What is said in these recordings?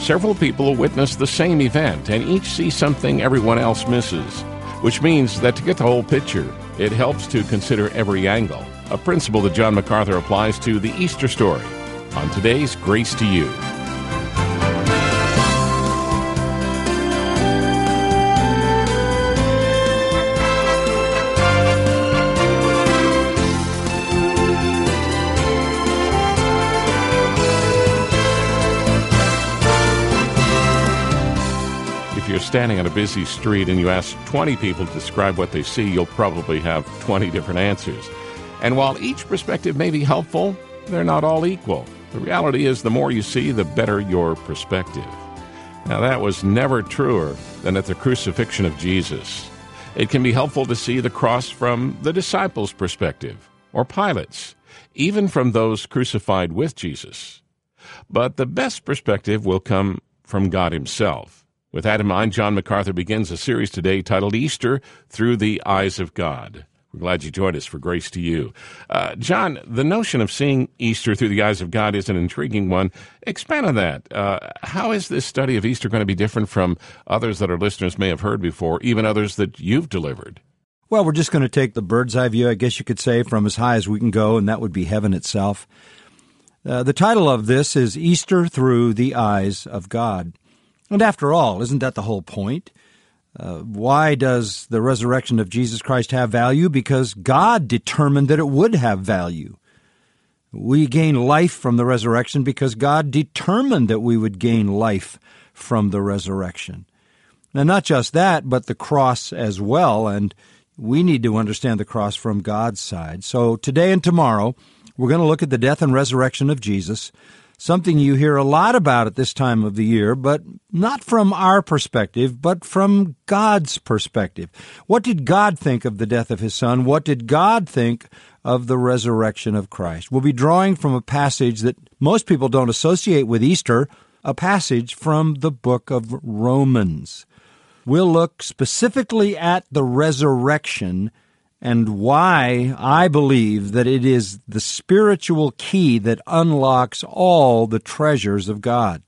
Several people witness the same event, and each see something everyone else misses, which means that to get the whole picture, it helps to consider every angle, a principle that John MacArthur applies to the Easter story on today's Grace to You. If you're standing on a busy street and you ask 20 people to describe what they see, you'll probably have 20 different answers. And while each perspective may be helpful, they're not all equal. The reality is the more you see, the better your perspective. Now, that was never truer than at the crucifixion of Jesus. It can be helpful to see the cross from the disciples' perspective, or Pilate's, even from those crucified with Jesus. But the best perspective will come from God Himself. With that in mind, John MacArthur begins a series today titled Easter Through the Eyes of God. We're glad you joined us for Grace to You. John, the notion of seeing Easter through the eyes of God is an intriguing one. Expand on that. How is this study of Easter going to be different from others that our listeners may have heard before, even others that you've delivered? Well, we're just going to take the bird's eye view, I guess you could say, from as high as we can go, and that would be heaven itself. The title of this is Easter Through the Eyes of God. And after all, isn't that the whole point? Why does the resurrection of Jesus Christ have value? Because God determined that it would have value. We gain life from the resurrection because God determined that we would gain life from the resurrection. And not just that, but the cross as well, and we need to understand the cross from God's side. So today and tomorrow, we're going to look at the death and resurrection of Jesus, something you hear a lot about at this time of the year, but not from our perspective, but from God's perspective. What did God think of the death of His Son? What did God think of the resurrection of Christ? We'll be drawing from a passage that most people don't associate with Easter, a passage from the book of Romans. We'll look specifically at the resurrection and why I believe that it is the spiritual key that unlocks all the treasures of God.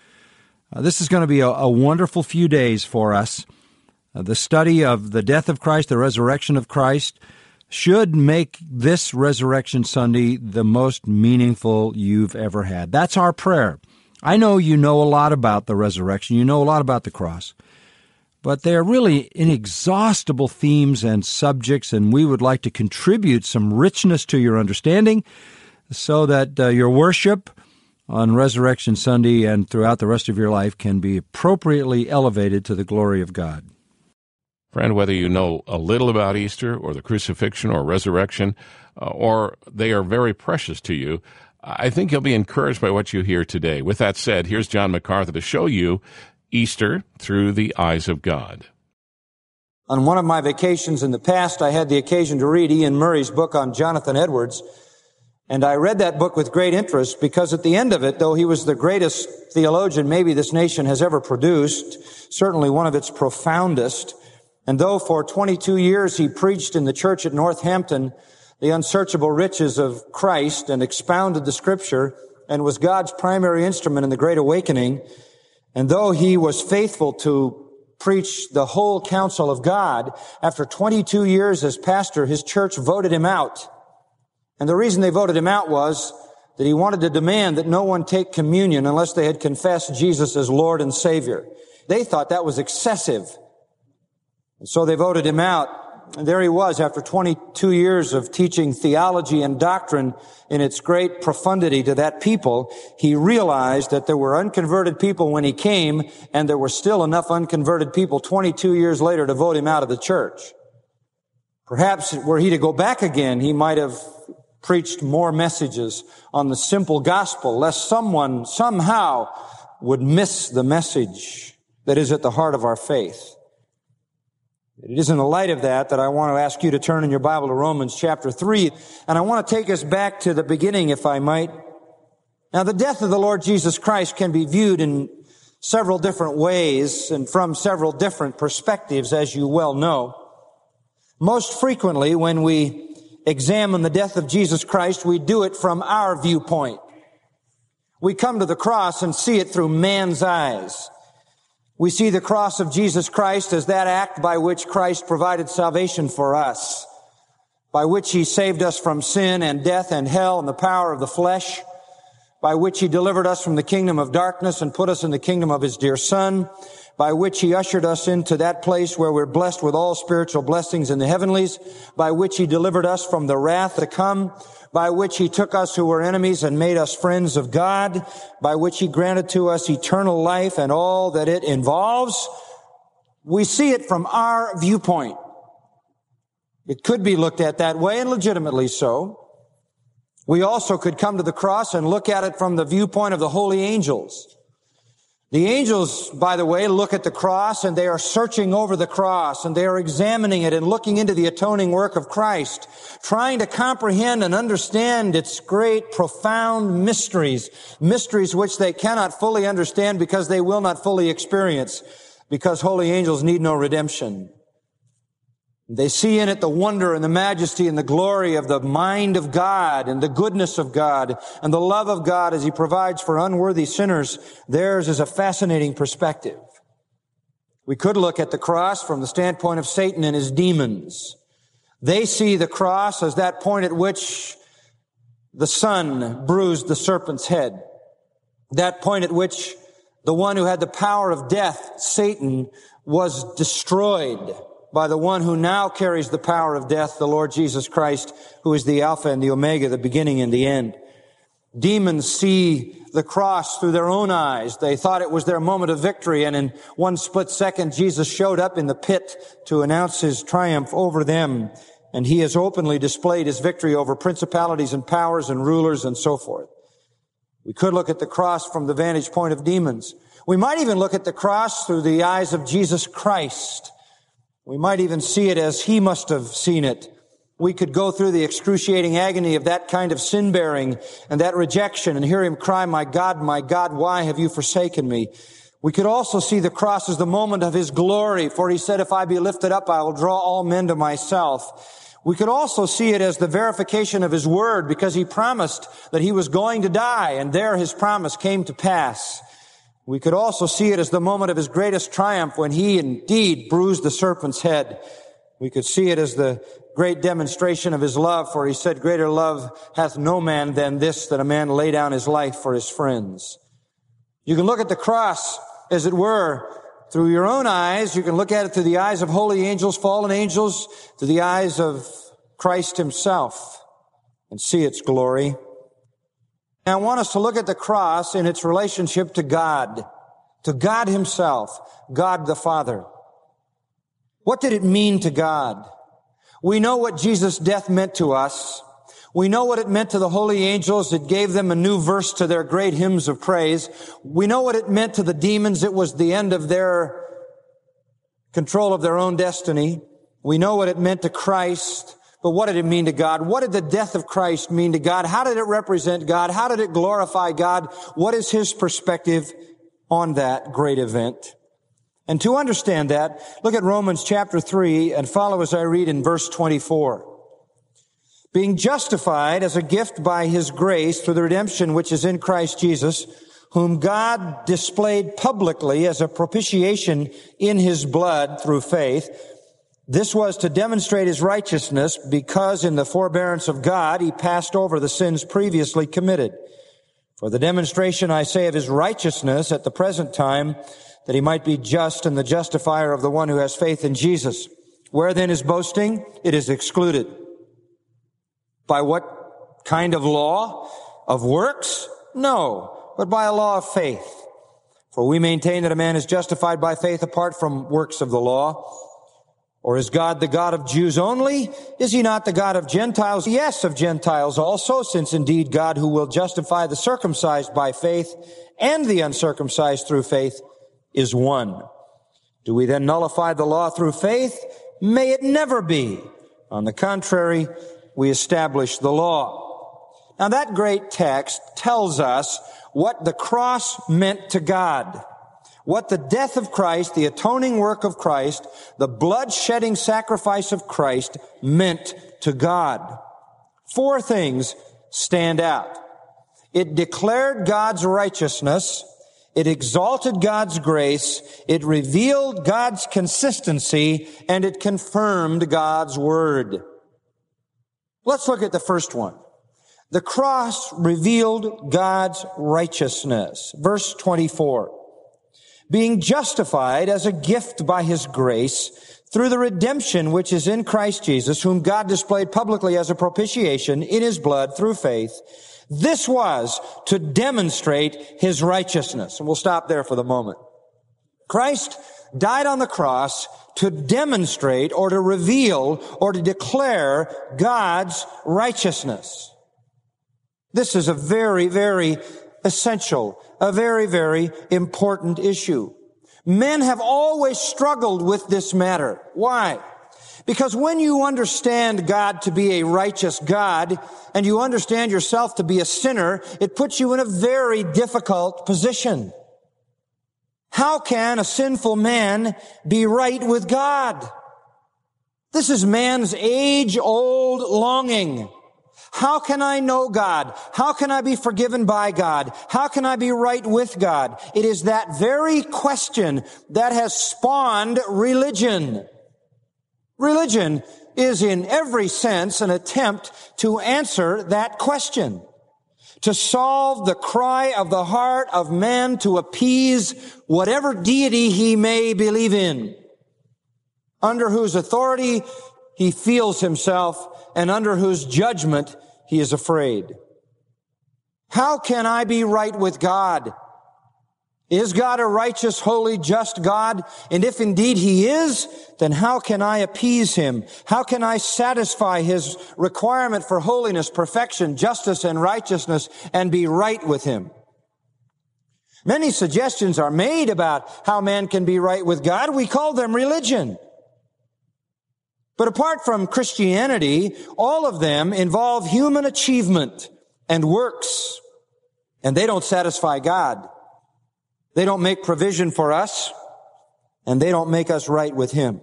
This is going to be a wonderful few days for us. The study of the death of Christ, the resurrection of Christ, should make this Resurrection Sunday the most meaningful you've ever had. That's our prayer. I know you know a lot about the resurrection. You know a lot about the cross. But they are really inexhaustible themes and subjects, and we would like to contribute some richness to your understanding so that your worship on Resurrection Sunday and throughout the rest of your life can be appropriately elevated to the glory of God. Friend, whether you know a little about Easter or the crucifixion or resurrection, or they are very precious to you, I think you'll be encouraged by what you hear today. With that said, here's John MacArthur to show you Easter through the eyes of God. On one of my vacations in the past, I had the occasion to read Ian Murray's book on Jonathan Edwards, and I read that book with great interest because at the end of it, though he was the greatest theologian maybe this nation has ever produced, certainly one of its profoundest, and though for 22 years he preached in the church at Northampton the unsearchable riches of Christ and expounded the Scripture and was God's primary instrument in the Great Awakening, and though he was faithful to preach the whole counsel of God, after 22 years as pastor, his church voted him out. And the reason they voted him out was that he wanted to demand that no one take communion unless they had confessed Jesus as Lord and Savior. They thought that was excessive. And so they voted him out. And there he was after 22 years of teaching theology and doctrine in its great profundity to that people. He realized that there were unconverted people when he came, and there were still enough unconverted people 22 years later to vote him out of the church. Perhaps were he to go back again, he might have preached more messages on the simple gospel, lest someone somehow would miss the message that is at the heart of our faith. It is in the light of that I want to ask you to turn in your Bible to Romans chapter 3, and I want to take us back to the beginning, if I might. Now, the death of the Lord Jesus Christ can be viewed in several different ways and from several different perspectives, as you well know. Most frequently, when we examine the death of Jesus Christ, we do it from our viewpoint. We come to the cross and see it through man's eyes. We see the cross of Jesus Christ as that act by which Christ provided salvation for us, by which He saved us from sin and death and hell and the power of the flesh, by which He delivered us from the kingdom of darkness and put us in the kingdom of His dear Son, by which He ushered us into that place where we're blessed with all spiritual blessings in the heavenlies, by which He delivered us from the wrath to come, by which He took us who were enemies and made us friends of God, by which He granted to us eternal life and all that it involves. We see it from our viewpoint. It could be looked at that way, and legitimately so. We also could come to the cross and look at it from the viewpoint of the holy angels. The angels, by the way, look at the cross and they are searching over the cross and they are examining it and looking into the atoning work of Christ, trying to comprehend and understand its great, profound mysteries which they cannot fully understand because they will not fully experience, because holy angels need no redemption. They see in it the wonder and the majesty and the glory of the mind of God and the goodness of God and the love of God as He provides for unworthy sinners. Theirs is a fascinating perspective. We could look at the cross from the standpoint of Satan and his demons. They see the cross as that point at which the Son bruised the serpent's head. That point at which the one who had the power of death, Satan, was destroyed by the one who now carries the power of death, the Lord Jesus Christ, who is the Alpha and the Omega, the beginning and the end. Demons see the cross through their own eyes. They thought it was their moment of victory, and in one split second, Jesus showed up in the pit to announce His triumph over them, and He has openly displayed His victory over principalities and powers and rulers and so forth. We could look at the cross from the vantage point of demons. We might even look at the cross through the eyes of Jesus Christ. We might even see it as He must have seen it. We could go through the excruciating agony of that kind of sin-bearing and that rejection and hear Him cry, my God, why have you forsaken me?" We could also see the cross as the moment of His glory, for He said, "If I be lifted up, I will draw all men to myself." We could also see it as the verification of His word, because He promised that He was going to die, and there His promise came to pass. We could also see it as the moment of His greatest triumph when He indeed bruised the serpent's head. We could see it as the great demonstration of His love, for He said, "Greater love hath no man than this, that a man lay down his life for his friends." You can look at the cross, as it were, through your own eyes. You can look at it through the eyes of holy angels, fallen angels, through the eyes of Christ Himself, and see its glory. Now, I want us to look at the cross in its relationship to God Himself, God the Father. What did it mean to God? We know what Jesus' death meant to us. We know what it meant to the holy angels. It gave them a new verse to their great hymns of praise. We know what it meant to the demons. It was the end of their control of their own destiny. We know what it meant to Christ. But what did it mean to God? What did the death of Christ mean to God? How did it represent God? How did it glorify God? What is His perspective on that great event? And to understand that, look at Romans chapter 3 and follow as I read in verse 24. "Being justified as a gift by His grace through the redemption which is in Christ Jesus, whom God displayed publicly as a propitiation in His blood through faith. This was to demonstrate His righteousness, because in the forbearance of God He passed over the sins previously committed. For the demonstration, I say, of His righteousness at the present time, that He might be just and the justifier of the one who has faith in Jesus. Where then is boasting? It is excluded. By what kind of law? Of works? No, but by a law of faith. For we maintain that a man is justified by faith apart from works of the law. Or is God the God of Jews only? Is He not the God of Gentiles? Yes, of Gentiles also, since indeed God, who will justify the circumcised by faith and the uncircumcised through faith, is one. Do we then nullify the law through faith? May it never be. On the contrary, we establish the law. Now that great text tells us what the cross meant to God. What the death of Christ, the atoning work of Christ, the blood-shedding sacrifice of Christ meant to God. 4 things stand out. It declared God's righteousness. It exalted God's grace. It revealed God's consistency, and it confirmed God's word. Let's look at the first one. The cross revealed God's righteousness. Verse 24. Being justified as a gift by his grace through the redemption which is in Christ Jesus, whom God displayed publicly as a propitiation in his blood through faith. This was to demonstrate his righteousness. And we'll stop there for the moment. Christ died on the cross to demonstrate or to reveal or to declare God's righteousness. This is a very, very essential, a very, very important issue. Men have always struggled with this matter. Why? Because when you understand God to be a righteous God and you understand yourself to be a sinner, it puts you in a very difficult position. How can a sinful man be right with God? This is man's age-old longing. How can I know God? How can I be forgiven by God? How can I be right with God? It is that very question that has spawned religion. Religion is in every sense an attempt to answer that question, to solve the cry of the heart of man to appease whatever deity he may believe in, under whose authority he feels himself and under whose judgment he is afraid. How can I be right with God? Is God a righteous, holy, just God? And if indeed he is, then how can I appease him? How can I satisfy his requirement for holiness, perfection, justice, and righteousness and be right with him? Many suggestions are made about how man can be right with God. We call them religion. But apart from Christianity, all of them involve human achievement and works, and they don't satisfy God. They don't make provision for us, and they don't make us right with him.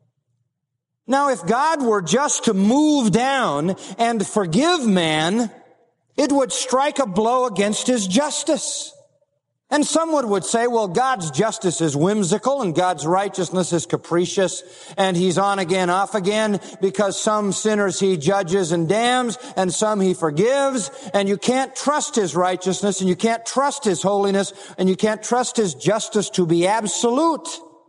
Now, if God were just to move down and forgive man, it would strike a blow against his justice. And someone would say, well, God's justice is whimsical and God's righteousness is capricious, and he's on again, off again, because some sinners he judges and damns and some he forgives, and you can't trust his righteousness and you can't trust his holiness and you can't trust his justice to be absolute.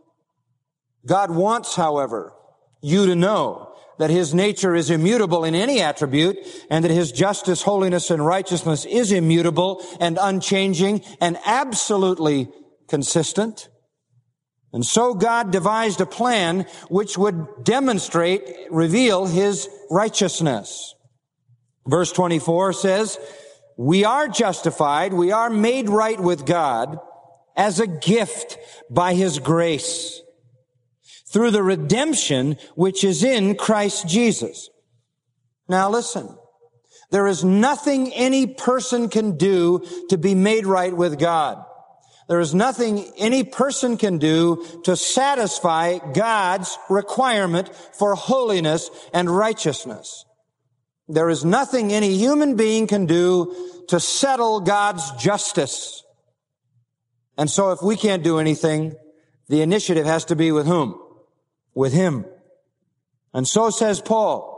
God wants, however, you to know that his nature is immutable in any attribute, and that his justice, holiness, and righteousness is immutable and unchanging and absolutely consistent. And so God devised a plan which would demonstrate, reveal his righteousness. Verse 24 says, we are justified, we are made right with God as a gift by his grace, through the redemption which is in Christ Jesus. Now listen, there is nothing any person can do to be made right with God. There is nothing any person can do to satisfy God's requirement for holiness and righteousness. There is nothing any human being can do to settle God's justice. And so if we can't do anything, the initiative has to be with whom? With him. And so says Paul,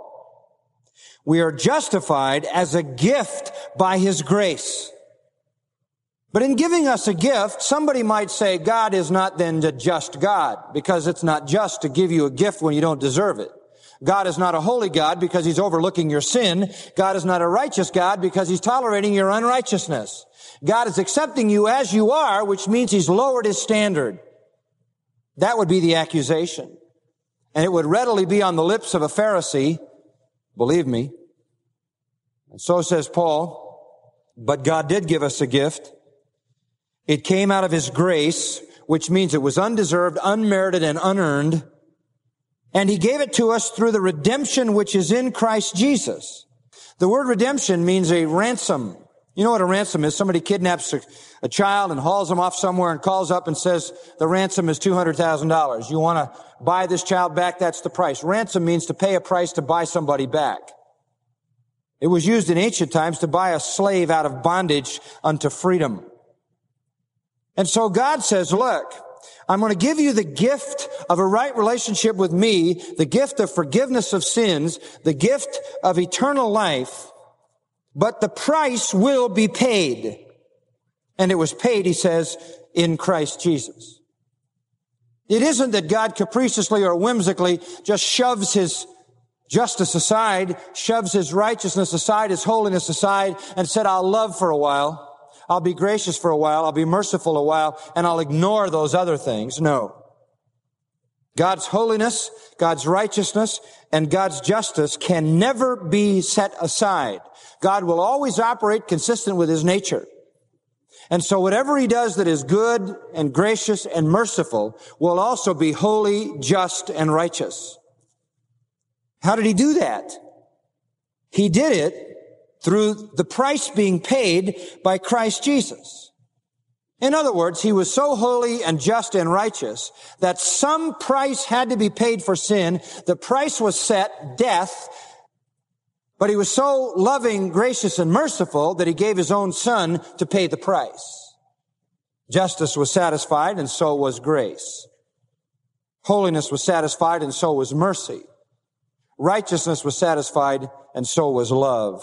we are justified as a gift by his grace. But in giving us a gift, somebody might say God is not then a just God, because it's not just to give you a gift when you don't deserve it. God is not a holy God because he's overlooking your sin. God is not a righteous God because he's tolerating your unrighteousness. God is accepting you as you are, which means he's lowered his standard. That would be the accusation. And it would readily be on the lips of a Pharisee, believe me. And so says Paul, but God did give us a gift. It came out of his grace, which means it was undeserved, unmerited, and unearned. And he gave it to us through the redemption which is in Christ Jesus. The word redemption means a ransom. You know what a ransom is? Somebody kidnaps a child and hauls him off somewhere and calls up and says, the ransom is $200,000. You want to buy this child back? That's the price. Ransom means to pay a price to buy somebody back. It was used in ancient times to buy a slave out of bondage unto freedom. And so God says, look, I'm going to give you the gift of a right relationship with me, the gift of forgiveness of sins, the gift of eternal life, but the price will be paid. And it was paid, he says, in Christ Jesus. It isn't that God capriciously or whimsically just shoves his justice aside, shoves his righteousness aside, his holiness aside, and said, I'll love for a while. I'll be gracious for a while. I'll be merciful a while, and I'll ignore those other things. No. God's holiness, God's righteousness, and God's justice can never be set aside. God will always operate consistent with his nature. And so whatever he does that is good and gracious and merciful will also be holy, just, and righteous. How did he do that? He did it through the price being paid by Christ Jesus. In other words, he was so holy and just and righteous that some price had to be paid for sin. The price was set, death, but he was so loving, gracious, and merciful that he gave his own son to pay the price. Justice was satisfied, and so was grace. Holiness was satisfied, and so was mercy. Righteousness was satisfied, and so was love.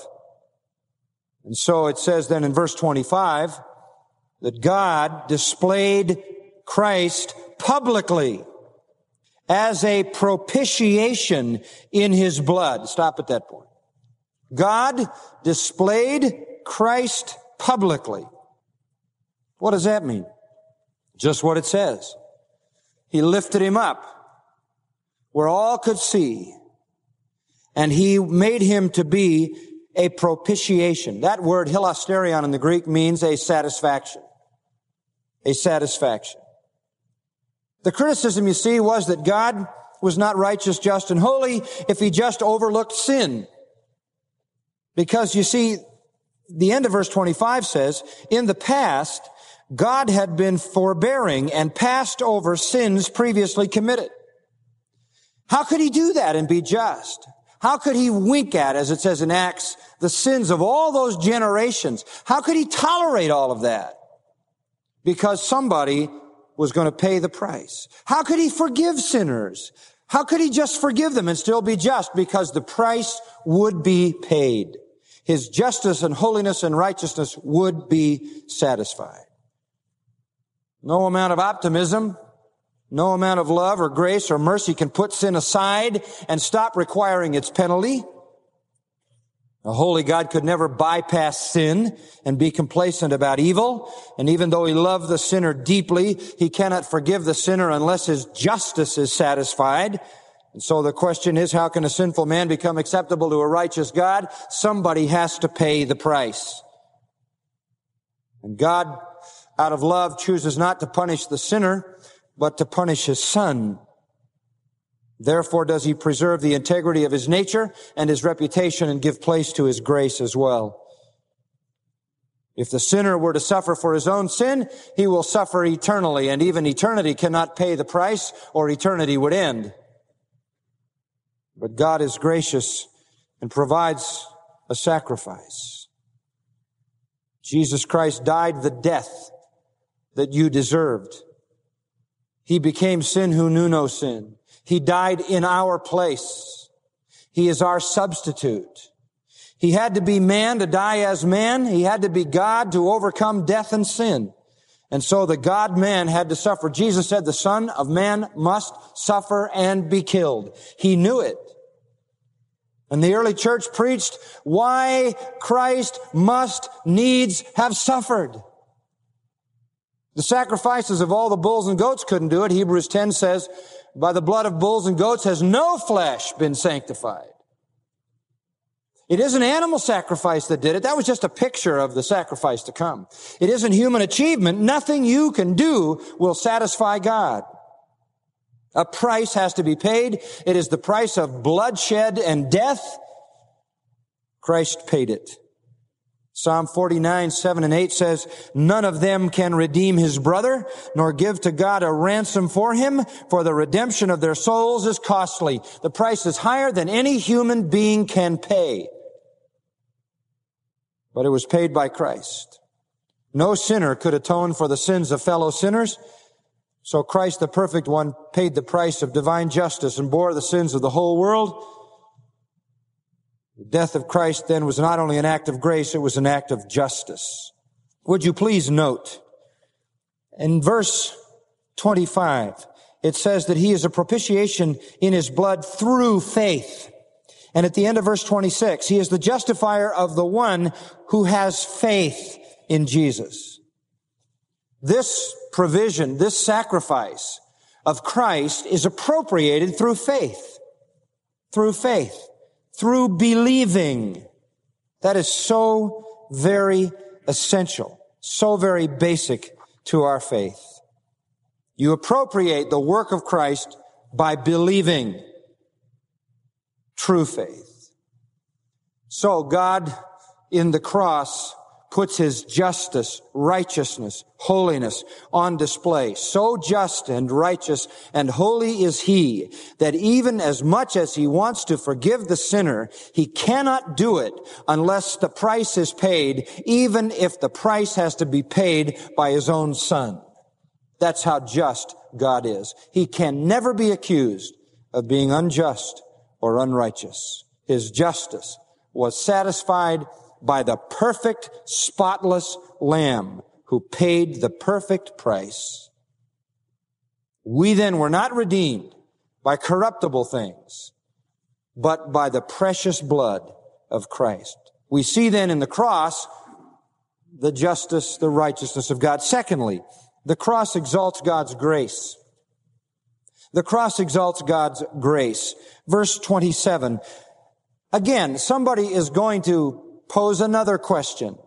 And so it says then in verse 25 that God displayed Christ publicly as a propitiation in his blood. Stop at that point. God displayed Christ publicly. What does that mean? Just what it says. He lifted him up where all could see, and he made him to be a propitiation. That word hilasterion in the Greek means a satisfaction. A satisfaction. The criticism, you see, was that God was not righteous, just, and holy if he just overlooked sin. Because, you see, the end of verse 25 says, in the past, God had been forbearing and passed over sins previously committed. How could he do that and be just? How could he wink at, as it says in Acts, the sins of all those generations? How could he tolerate all of that? Because somebody was going to pay the price. How could he forgive sinners? How could he just forgive them and still be just? Because the price would be paid. His justice and holiness and righteousness would be satisfied. No amount of optimism, no amount of love or grace or mercy can put sin aside and stop requiring its penalty. A holy God could never bypass sin and be complacent about evil. And even though he loved the sinner deeply, he cannot forgive the sinner unless his justice is satisfied. And so the question is, how can a sinful man become acceptable to a righteous God? Somebody has to pay the price. And God, out of love, chooses not to punish the sinner, but to punish his son. Therefore does he preserve the integrity of his nature and his reputation and give place to his grace as well. If the sinner were to suffer for his own sin, he will suffer eternally, and even eternity cannot pay the price, or eternity would end. But God is gracious and provides a sacrifice. Jesus Christ died the death that you deserved. He became sin who knew no sin. He died in our place. He is our substitute. He had to be man to die as man. He had to be God to overcome death and sin. And so the God-man had to suffer. Jesus said the Son of Man must suffer and be killed. He knew it. And the early church preached why Christ must needs have suffered. The sacrifices of all the bulls and goats couldn't do it. Hebrews 10 says, by the blood of bulls and goats has no flesh been sanctified. It isn't animal sacrifice that did it. That was just a picture of the sacrifice to come. It isn't human achievement. Nothing you can do will satisfy God. A price has to be paid. It is the price of bloodshed and death. Christ paid it. Psalm 49, 7 and 8 says, none of them can redeem his brother, nor give to God a ransom for him, for the redemption of their souls is costly. The price is higher than any human being can pay. but it was paid by Christ. No sinner could atone for the sins of fellow sinners, so Christ, the perfect one, paid the price of divine justice and bore the sins of the whole world. The death of Christ then was not only an act of grace, it was an act of justice. Would you please note, in verse 25, it says that he is a propitiation in his blood through faith. And at the end of verse 26, he is the justifier of the one who has faith in Jesus. This provision, this sacrifice of Christ is appropriated through faith, through believing. That is so very essential, so very basic to our faith. You appropriate the work of Christ by believing. True faith. So God in the cross puts his justice, righteousness, holiness on display. So just and righteous and holy is he that even as much as he wants to forgive the sinner, he cannot do it unless the price is paid, even if the price has to be paid by his own Son. That's how just God is. He can never be accused of being unjust or unrighteous. His justice was satisfied by the perfect, spotless Lamb who paid the perfect price. We then were not redeemed by corruptible things, but by the precious blood of Christ. We see then in the cross the justice, the righteousness of God. Secondly, the cross exalts God's grace. The cross exalts God's grace. Verse 27. Again, somebody is going to pose another question.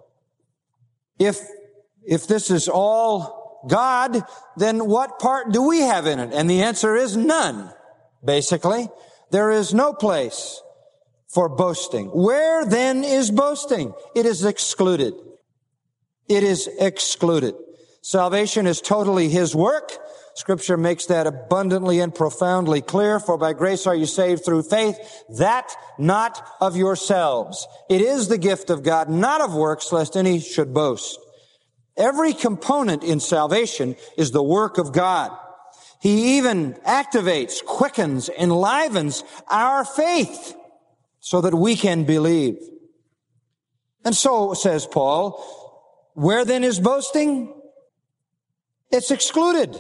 If this is all God, then what part do we have in it? And the answer is none, basically. There is no place for boasting. Where then is boasting? It is excluded. It is excluded. Salvation is totally his work. Scripture makes that abundantly and profoundly clear. For by grace are you saved through faith, that not of yourselves. It is the gift of God, not of works, lest any should boast. Every component in salvation is the work of God. He even activates, quickens, enlivens our faith so that we can believe. And so, says Paul, where then is boasting? It's excluded.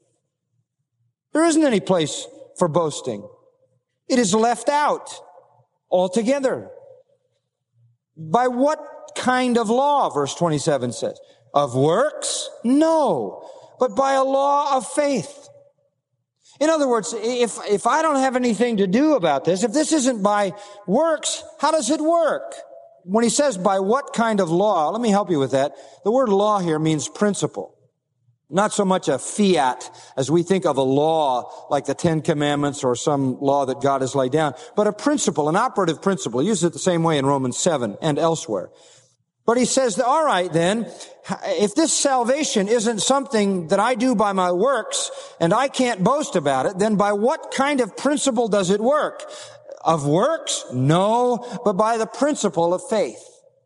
There isn't any place for boasting. It is left out altogether. By what kind of law, verse 27 says? Of works? No, but by a law of faith. In other words, if I don't have anything to do about this, if this isn't by works, how does it work? When he says by what kind of law, let me help you with that. The word law here means principle. Not so much a fiat as we think of a law like the Ten Commandments or some law that God has laid down, but a principle, an operative principle. He uses it the same way in Romans 7 and elsewhere. But he says, all right then, if this salvation isn't something that I do by my works and I can't boast about it, then by what kind of principle does it work? Of works? No, but by the principle of faith.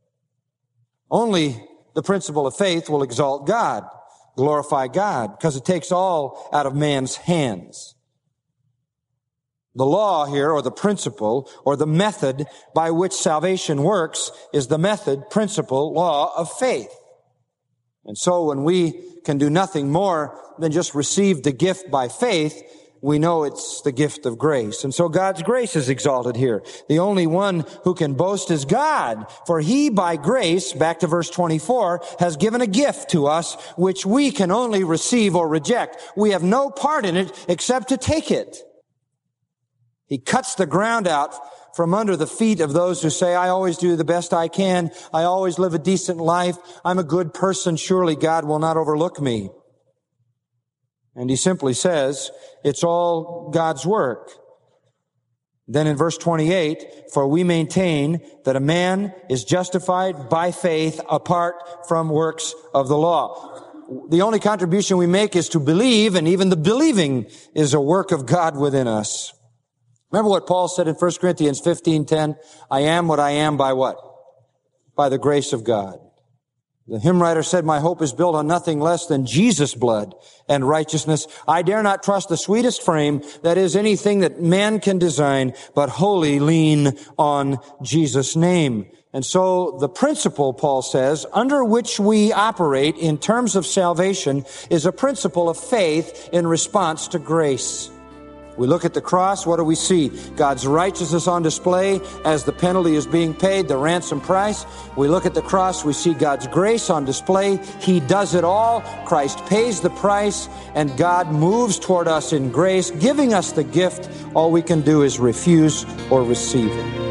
Only the principle of faith will exalt God, glorify God, because it takes all out of man's hands. The law here, or the principle, or the method by which salvation works is the method, principle, law of faith. And so when we can do nothing more than just receive the gift by faith, we know it's the gift of grace. And so God's grace is exalted here. The only one who can boast is God. For he by grace, back to verse 24, has given a gift to us which we can only receive or reject. We have no part in it except to take it. He cuts the ground out from under the feet of those who say, I always do the best I can. I always live a decent life. I'm a good person. Surely God will not overlook me. And he simply says, it's all God's work. Then in verse 28, for we maintain that a man is justified by faith apart from works of the law. The only contribution we make is to believe, and even the believing is a work of God within us. Remember what Paul said in 1 Corinthians 15:10? I am what I am by what? by the grace of God. The hymn writer said, my hope is built on nothing less than Jesus' blood and righteousness. I dare not trust the sweetest frame, that is anything that man can design, but wholly lean on Jesus' name. And so the principle, Paul says, under which we operate in terms of salvation is a principle of faith in response to grace. We look at the cross, what do we see? God's righteousness on display as the penalty is being paid, the ransom price. We look at the cross, we see God's grace on display. He does it all. Christ pays the price, and God moves toward us in grace, giving us the gift. All we can do is refuse or receive it.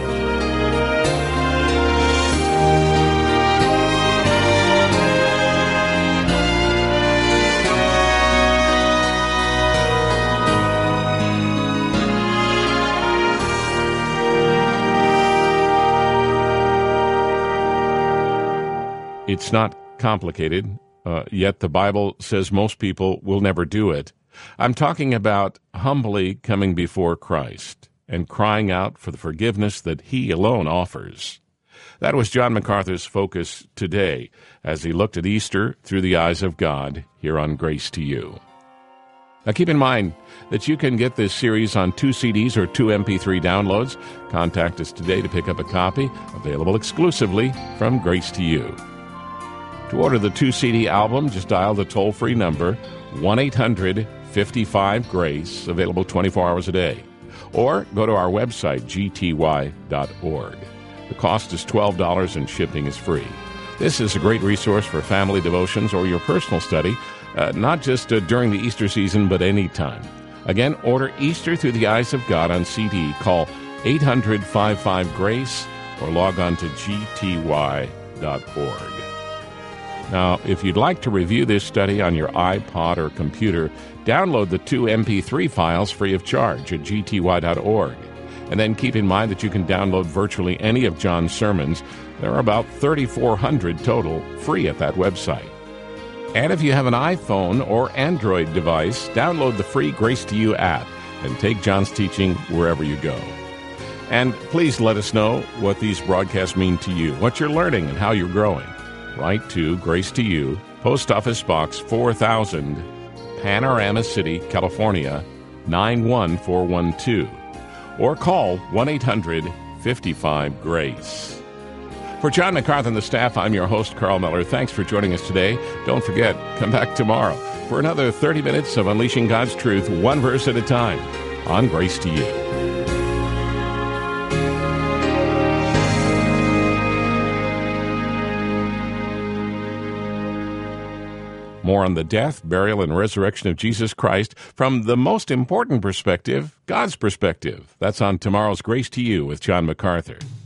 It's not complicated, yet the Bible says most people will never do it. I'm talking about humbly coming before Christ and crying out for the forgiveness that He alone offers. That was John MacArthur's focus today as he looked at Easter through the eyes of God here on Grace to You. Now keep in mind that you can get this series on 2 CDs or 2 MP3 downloads. Contact us today to pick up a copy, available exclusively from Grace to You. To order the 2-CD album, just dial the toll-free number 1-800-55-GRACE, available 24 hours a day. Or go to our website, gty.org. The cost is $12 and shipping is free. This is a great resource for family devotions or your personal study, not just during the Easter season, but any time. Again, order Easter Through the Eyes of God on CD. Call 800-55-GRACE or log on to gty.org. Now, if you'd like to review this study on your iPod or computer, download the 2 MP3 files free of charge at gty.org. And then keep in mind that you can download virtually any of John's sermons. There are about 3,400 total, free at that website. And if you have an iPhone or Android device, download the free Grace to You app and take John's teaching wherever you go. And please let us know what these broadcasts mean to you, what you're learning, and how you're growing. Write to Grace to You, Post Office Box 4000, Panorama City, California, 91412. Or call 1-800-55-GRACE. For John MacArthur and the staff, I'm your host, Carl Miller. Thanks for joining us today. Don't forget, come back tomorrow for another 30 minutes of unleashing God's truth, one verse at a time, on Grace to You. More on the death, burial, and resurrection of Jesus Christ from the most important perspective, God's perspective. That's on tomorrow's Grace to You with John MacArthur.